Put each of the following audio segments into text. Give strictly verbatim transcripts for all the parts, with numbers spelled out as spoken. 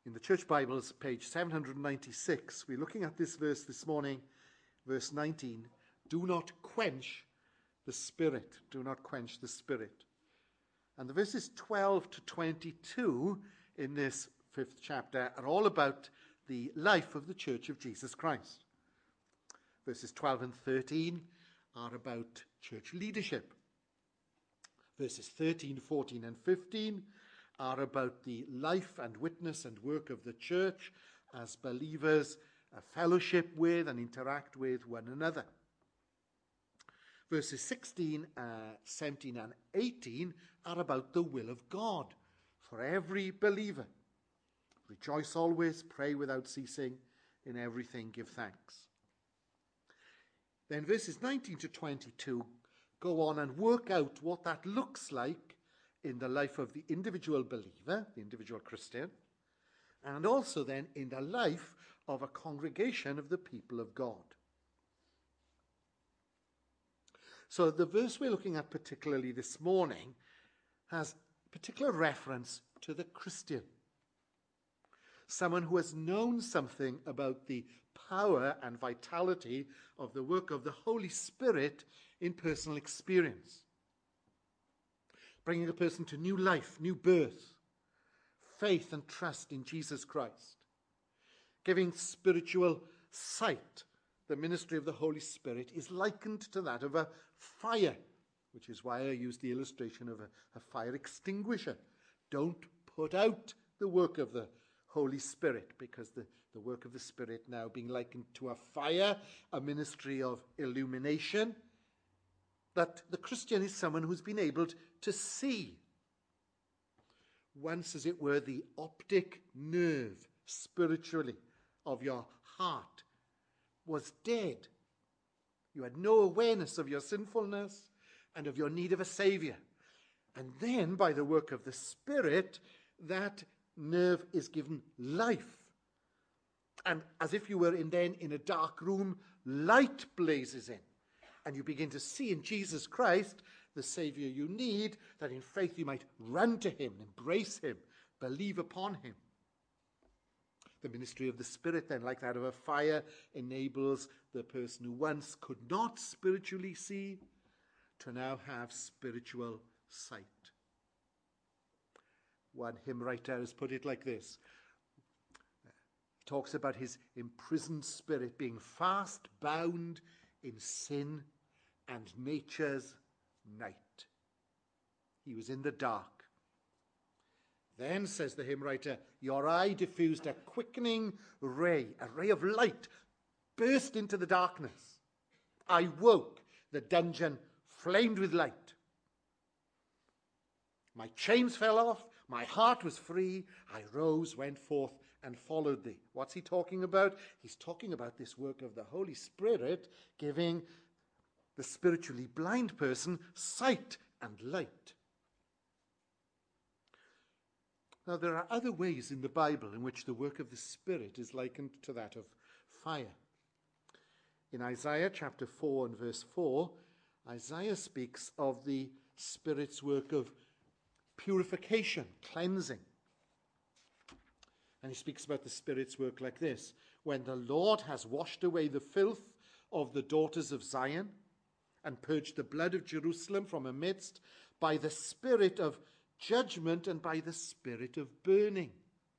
In the Church Bibles, page seven hundred ninety-six, we're looking at this verse this morning, verse nineteen. Do not quench the Spirit. Do not quench the Spirit. And the verses twelve to twenty-two in this fifth chapter are all about the life of the Church of Jesus Christ. Verses twelve and thirteen are about church leadership. Verses thirteen, fourteen, and fifteen are about the life and witness and work of the church as believers uh, fellowship with and interact with one another. Verses sixteen, uh, seventeen, and eighteen are about the will of God for every believer. Rejoice always, pray without ceasing, in everything give thanks. Then verses nineteen to twenty-two go on and work out what that looks like in the life of the individual believer, the individual Christian, and also then in the life of a congregation of the people of God. So the verse we're looking at particularly this morning has particular reference to the Christian, someone who has known something about the power and vitality of the work of the Holy Spirit in personal experience, bringing a person to new life, new birth, faith and trust in Jesus Christ, giving spiritual sight. The ministry of the Holy Spirit is likened to that of a fire, which is why I use the illustration of a, a fire extinguisher. Don't put out the work of the Holy Spirit, because the, the work of the Spirit now being likened to a fire, a ministry of illumination, that the Christian is someone who's been able to see. Once, as it were, the optic nerve spiritually of your heart was dead. You had no awareness of your sinfulness and of your need of a Savior. And then, by the work of the Spirit, that nerve is given life. And as if you were in then in a dark room, light blazes in. And you begin to see in Jesus Christ the Savior you need, that in faith you might run to him, embrace him, believe upon him. The ministry of the Spirit, then, like that of a fire, enables the person who once could not spiritually see to now have spiritual sight. One hymn writer has put it like this. He talks about his imprisoned spirit being fast bound in sin and nature's night. He was in the dark. Then, says the hymn writer, your eye diffused a quickening ray, a ray of light, burst into the darkness. I woke, the dungeon flamed with light. My chains fell off, my heart was free, I rose, went forth, and followed thee. What's he talking about? He's talking about this work of the Holy Spirit giving the spiritually blind person sight and light. Now, there are other ways in the Bible in which the work of the Spirit is likened to that of fire. In Isaiah chapter four and verse four, Isaiah speaks of the Spirit's work of purification, cleansing. And he speaks about the Spirit's work like this. When the Lord has washed away the filth of the daughters of Zion and purged the blood of Jerusalem from amidst by the Spirit of judgment and by the Spirit of burning.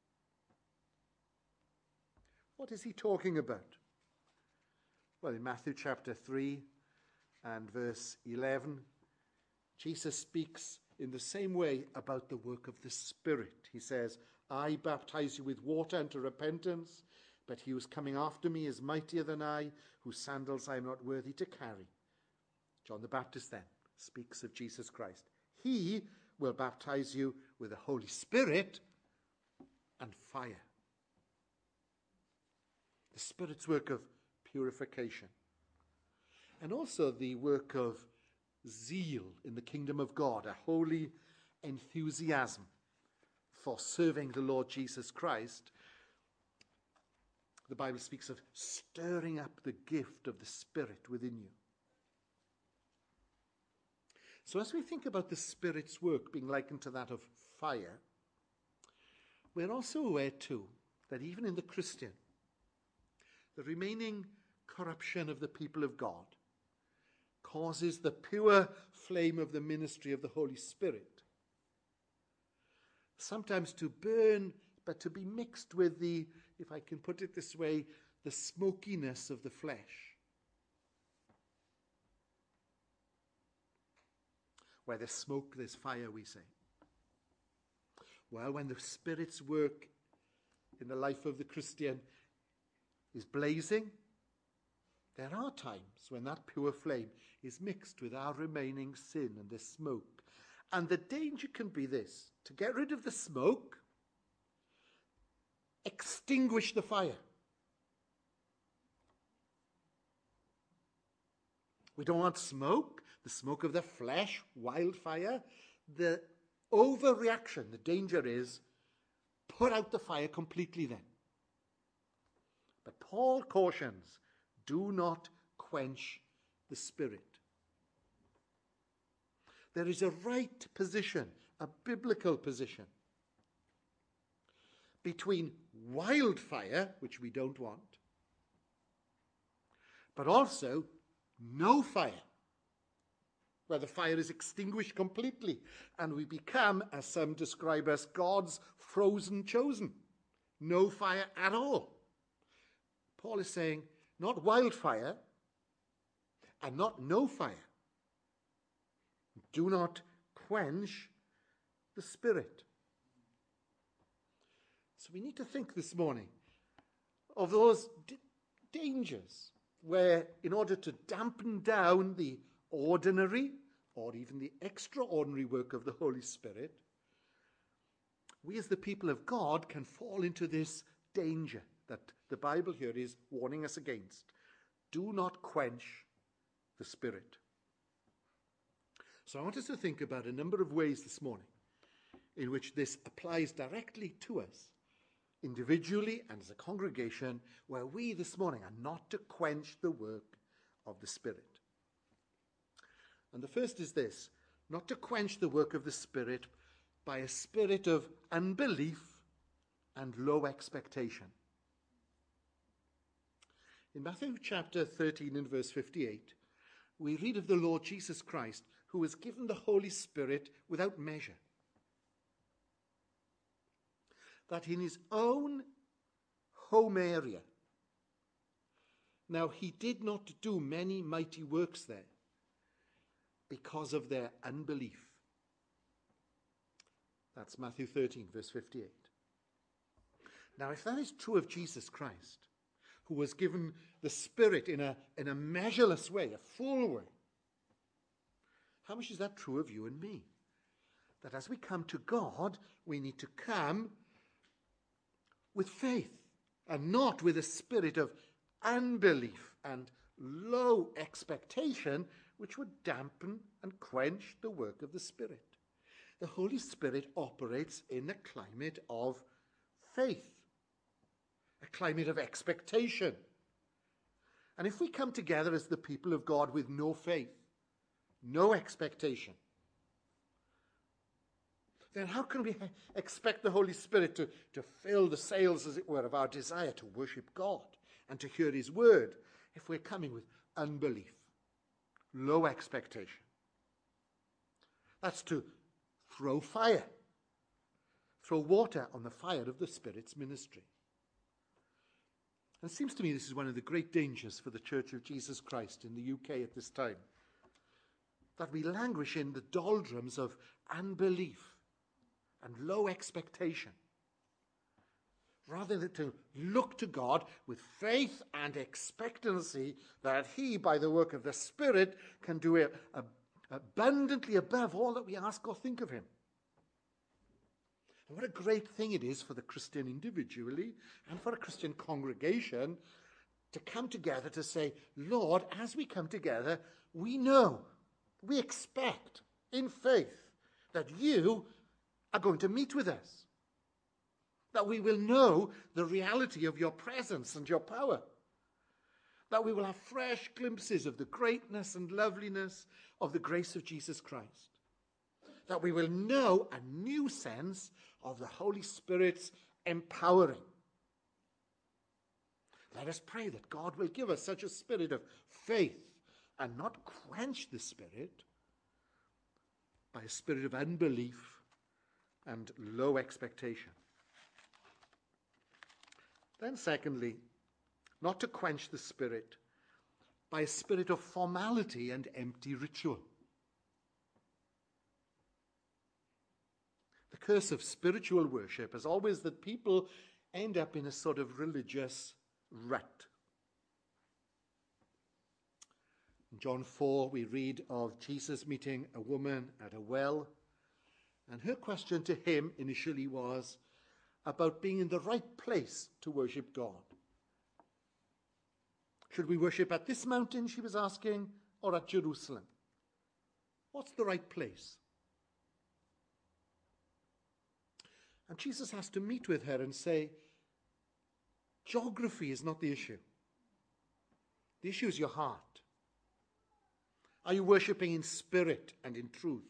What is he talking about? Well, in Matthew chapter three and verse eleven, Jesus speaks in the same way about the work of the Spirit. He says, I baptize you with water unto repentance, but he who is coming after me is mightier than I, whose sandals I am not worthy to carry. John the Baptist then speaks of Jesus Christ. He will baptize you with the Holy Spirit and fire. The Spirit's work of purification. And also the work of zeal in the kingdom of God, a holy enthusiasm for serving the Lord Jesus Christ. The Bible speaks of stirring up the gift of the Spirit within you. So as we think about the Spirit's work being likened to that of fire, we're also aware too that even in the Christian, the remaining corruption of the people of God causes the pure flame of the ministry of the Holy Spirit sometimes to burn, but to be mixed with the, if I can put it this way, the smokiness of the flesh. Where there's smoke, there's fire, we say. Well, when the Spirit's work in the life of the Christian is blazing, there are times when that pure flame is mixed with our remaining sin and the smoke. And the danger can be this: to get rid of the smoke, extinguish the fire. We don't want smoke, the smoke of the flesh, wildfire. The overreaction, the danger is, put out the fire completely then. But Paul cautions, do not quench the Spirit. There is a right position, a biblical position, between wildfire, which we don't want, but also no fire, where the fire is extinguished completely, and we become, as some describe us, God's frozen chosen. No fire at all. Paul is saying, not wildfire, and not no fire. Do not quench the Spirit. So we need to think this morning of those d- dangers where, in order to dampen down the ordinary or even the extraordinary work of the Holy Spirit, we as the people of God can fall into this danger that the Bible here is warning us against. Do not quench the Spirit. So I want us to think about a number of ways this morning in which this applies directly to us, individually and as a congregation, where we this morning are not to quench the work of the Spirit. And the first is this: not to quench the work of the Spirit by a spirit of unbelief and low expectation. In Matthew chapter thirteen and verse fifty-eight, we read of the Lord Jesus Christ, who was given the Holy Spirit without measure. That in his own home area, now he did not do many mighty works there because of their unbelief. That's Matthew thirteen, verse fifty-eight. Now, if that is true of Jesus Christ, who was given the Spirit in a, in a measureless way, a full way, how much is that true of you and me? That as we come to God, we need to come with faith and not with a spirit of unbelief and low expectation, which would dampen and quench the work of the Spirit. The Holy Spirit operates in a climate of faith, a climate of expectation. And if we come together as the people of God with no faith, no expectation, then how can we expect the Holy Spirit to, to fill the sails, as it were, of our desire to worship God and to hear his word if we're coming with unbelief, low expectation? That's to throw fire, throw water on the fire of the Spirit's ministry. And it seems to me this is one of the great dangers for the Church of Jesus Christ in the U K at this time, that we languish in the doldrums of unbelief and low expectation, rather than to look to God with faith and expectancy that he, by the work of the Spirit, can do it abundantly above all that we ask or think of him. And what a great thing it is for the Christian individually and for a Christian congregation to come together to say, Lord, as we come together, we know, we expect in faith that you are going to meet with us, that we will know the reality of your presence and your power, that we will have fresh glimpses of the greatness and loveliness of the grace of Jesus Christ, that we will know a new sense of the Holy Spirit's empowering Let us pray that God will give us such a spirit of faith and not quench the Spirit by a spirit of unbelief and low expectation. Then secondly, not to quench the Spirit by a spirit of formality and empty ritual. The curse of spiritual worship is always that people end up in a sort of religious rut. In John four, we read of Jesus meeting a woman at a well, and her question to him initially was about being in the right place to worship God. Should we worship at this mountain, she was asking, or at Jerusalem? What's the right place? And Jesus has to meet with her and say, geography is not the issue. The issue is your heart. Are you worshipping in spirit and in truth?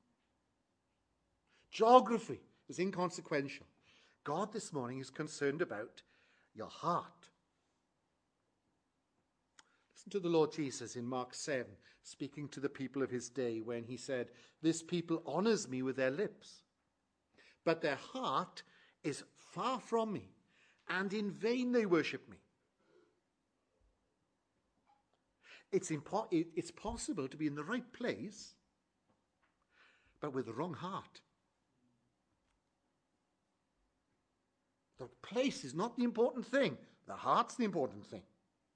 Geography is inconsequential. God this morning is concerned about your heart. Listen to the Lord Jesus in Mark seven, speaking to the people of his day when he said, "This people honors me with their lips, but their heart is far from me, and in vain they worship me." It's, impo- it's possible to be in the right place, but with the wrong heart. The place is not the important thing. The heart's the important thing.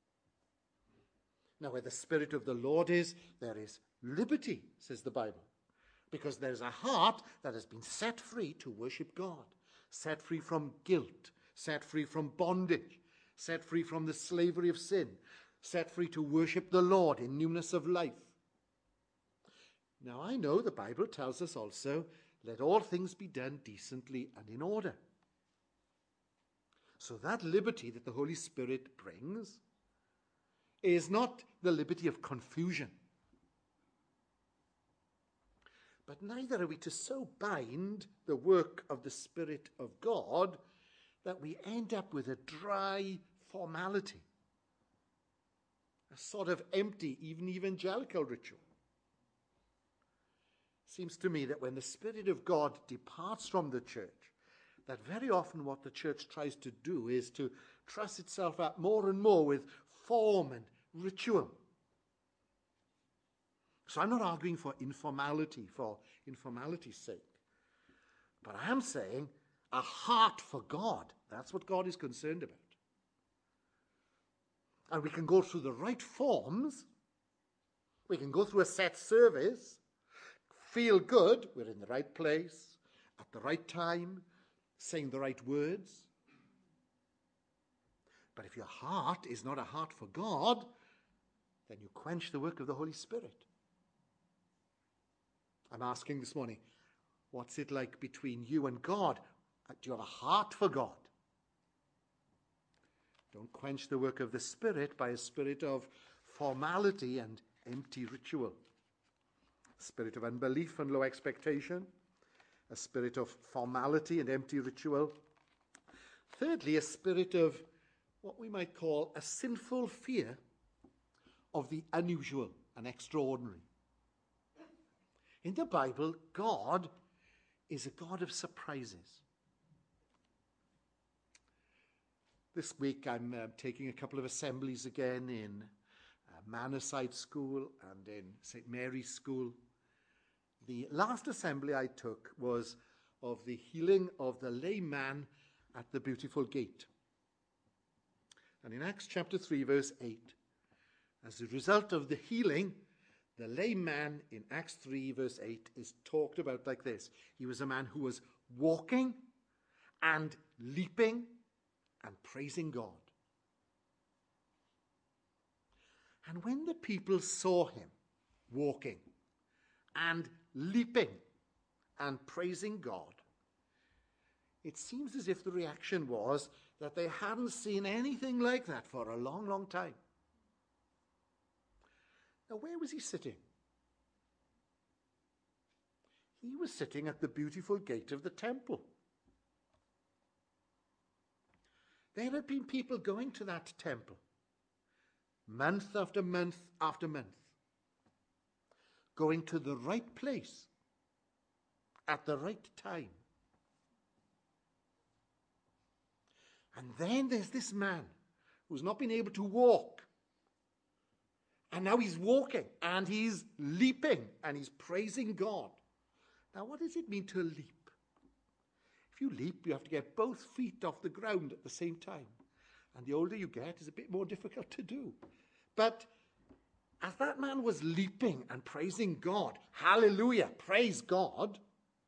Now, where the Spirit of the Lord is, there is liberty, says the Bible, because there's a heart that has been set free to worship God, set free from guilt, set free from bondage, set free from the slavery of sin, set free to worship the Lord in newness of life. Now, I know the Bible tells us also, let all things be done decently and in order. So that liberty that the Holy Spirit brings is not the liberty of confusion. But neither are we to so bind the work of the Spirit of God that we end up with a dry formality, a sort of empty, even evangelical ritual. Seems to me that when the Spirit of God departs from the church, that very often what the church tries to do is to truss itself up more and more with form and ritual. So I'm not arguing for informality for informality's sake. But I am saying a heart for God. That's what God is concerned about. And we can go through the right forms. We can go through a set service, feel good, we're in the right place, at the right time, saying the right words. But if your heart is not a heart for God, then you quench the work of the Holy Spirit. I'm asking this morning, what's it like between you and God? Do you have a heart for God? Don't quench the work of the Spirit by a spirit of formality and empty ritual. A spirit of unbelief and low expectation. A spirit of formality and empty ritual. Thirdly, a spirit of what we might call a sinful fear of the unusual and extraordinary. In the Bible, God is a God of surprises. This week I'm uh, taking a couple of assemblies again in uh, Manoside School and in Saint Mary's School. The last assembly I took was of the healing of the lame man at the Beautiful Gate. And in Acts chapter three, verse eight, as a result of the healing, the lame man in Acts three, verse eight, is talked about like this. He was a man who was walking and leaping and praising God. And when the people saw him walking and leaping and praising God, it seems as if the reaction was that they hadn't seen anything like that for a long, long time. Now, where was he sitting? He was sitting at the Beautiful Gate of the temple. There had been people going to that temple month after month after month, going to the right place at the right time. And then there's this man who's not been able to walk. And now he's walking and he's leaping and he's praising God. Now, what does it mean to leap? If you leap, you have to get both feet off the ground at the same time. And the older you get, it's a bit more difficult to do. But as that man was leaping and praising God, hallelujah, praise God,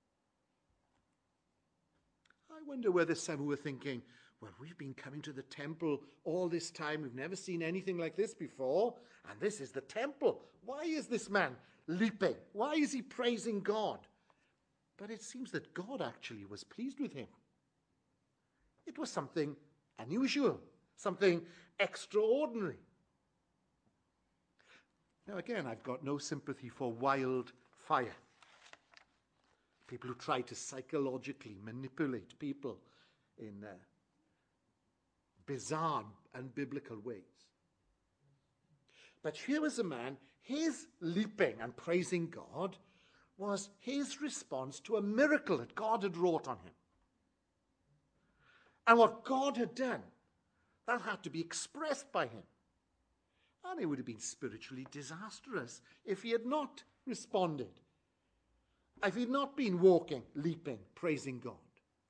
I wonder whether some were thinking, well, we've been coming to the temple all this time. We've never seen anything like this before. And this is the temple. Why is this man leaping? Why is he praising God? But it seems that God actually was pleased with him. It was something unusual, something extraordinary. Now again, I've got no sympathy for wildfire. People who try to psychologically manipulate people in uh, bizarre and biblical ways. But here was a man, his leaping and praising God was his response to a miracle that God had wrought on him. And what God had done, that had to be expressed by him. And it would have been spiritually disastrous if he had not responded. If he had not been walking, leaping, praising God.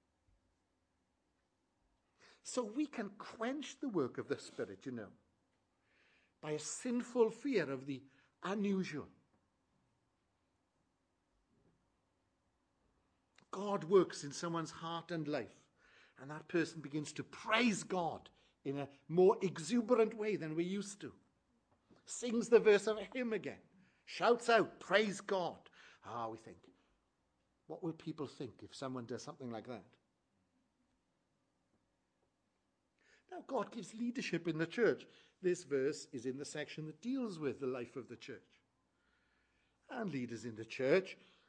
So we can quench the work of the Spirit, you know, by a sinful fear of the unusual. God works in someone's heart and life, and that person begins to praise God in a more exuberant way than we used to. Sings the verse of a hymn again, shouts out, praise God. Ah, we think, what will people think if someone does something like that? Now, God gives leadership in the church. This verse is in the section that deals with the life of the church. And leaders in the church